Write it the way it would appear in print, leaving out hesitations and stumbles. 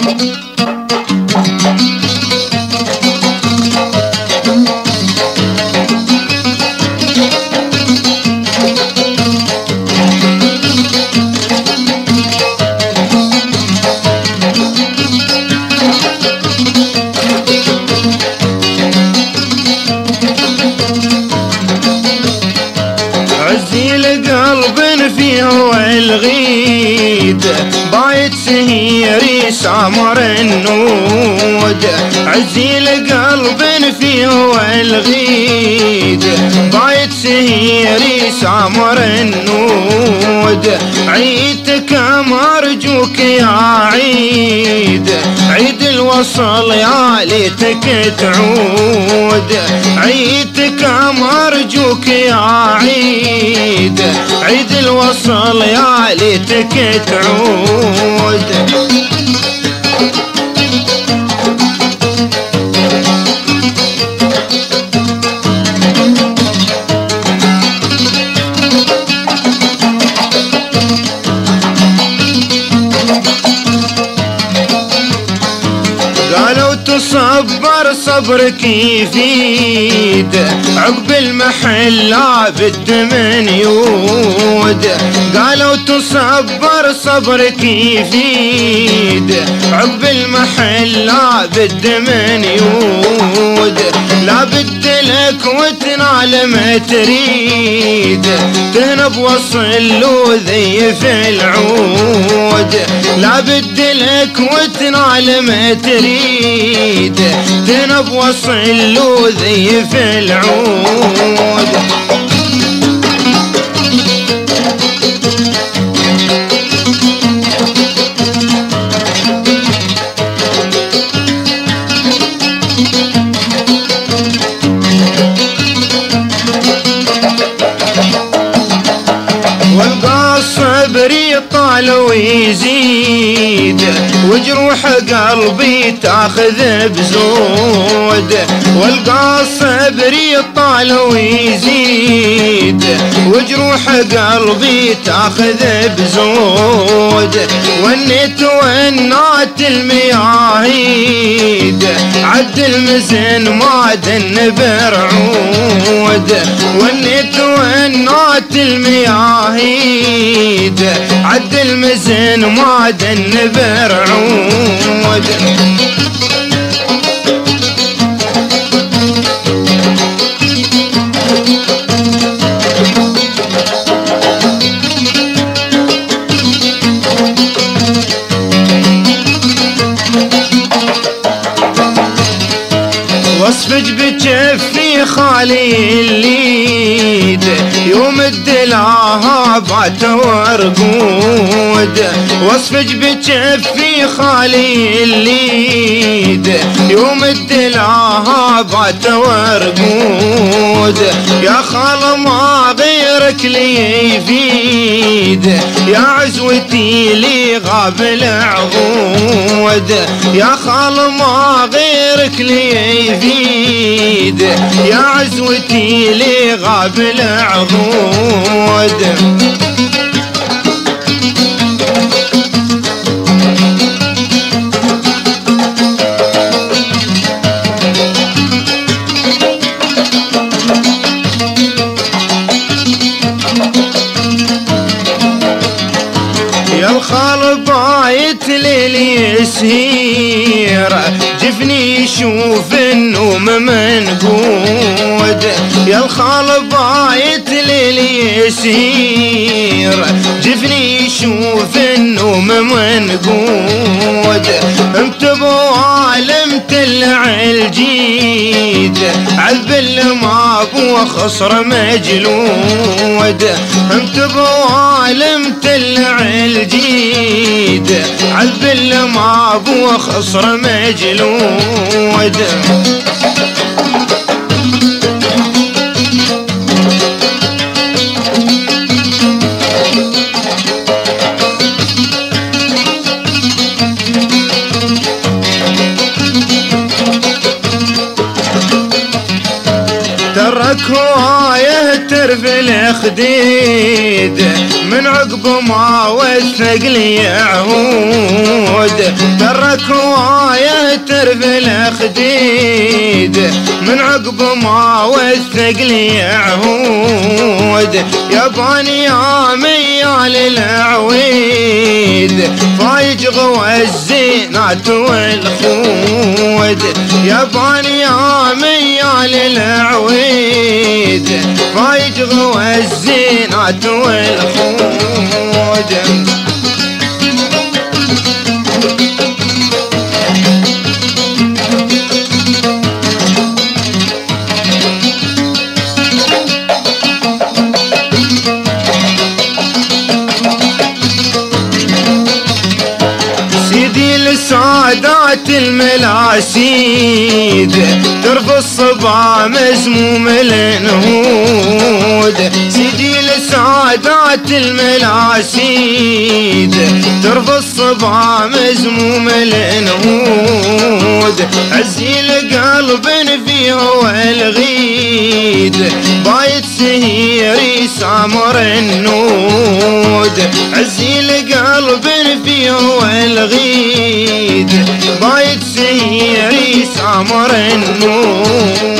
قلب فيه والغيد بايت سهيري سامر النود عزي القلب فيه والغيد بايت سهيري سامر النود عيدك مرجوك يا عيد عيد الوصل يا ليتك تعود عيدك مرجوك يا عيد عيد الوصل يا ليتك تعود قالوا تصبر صبرك يفيد عقب المحل لابد من يود قالوا تصبر صبرك يفيد عقب المحل لابد من يود لابد لك وتنال ما تريد تهنب وصل وذي في العود لابد لك وتنال ما تريد تنب وصل وذي في العود والقى الصبر يطال ويزيد وجروح قلبي تاخذ بزود والقى الصبر يطال ويزيد وجروح قلبي تاخذ بزود ونيت ونات المياهيد عد المزن ما دن برعود ونيت ونات المياهيد عد المزن ما دن برعود واصفج بجفي خالي الليد يوم الدلاها بات ورقود واصفج بجفي خالي الليد يوم الدلاها بات ورقود يا خال ما غيرك لي يفيد يا عزوتي لي غاب العهود يا خال ما غيرك لي يفيد يا عزوتي لي غاب العهود يا الخال بايت ليلي يسهير جفني يشوف النوم منقود يا الخال بايت ليلي يسهير جفني يشوف النوم منقود انتبوا عالم تلع الجيد عالبل ما ابو خصر مجلود انتبوا عالم تلع الجيد عالبل ما ابو خصر مجلود ترك هوايه ترف ترف الخديد من عقب ما وثق لي عهود ترك هواية ترف الخديد من عقب ما وثق لي عهود ياباني يا ميال العويد فايج غوى الزينات والخود ياباني يا ميال العويد فايج غوى الزينات والخود سادات الملاسيد ترفض الصبا مزموم النهود سيدي لسادات الملاسيد ترفض الصبا مزموم النهود عزي القلب فيه والغيد بايت سهيري سامر النود عزي القلب فيه والغيد بايت سهيري سامر النود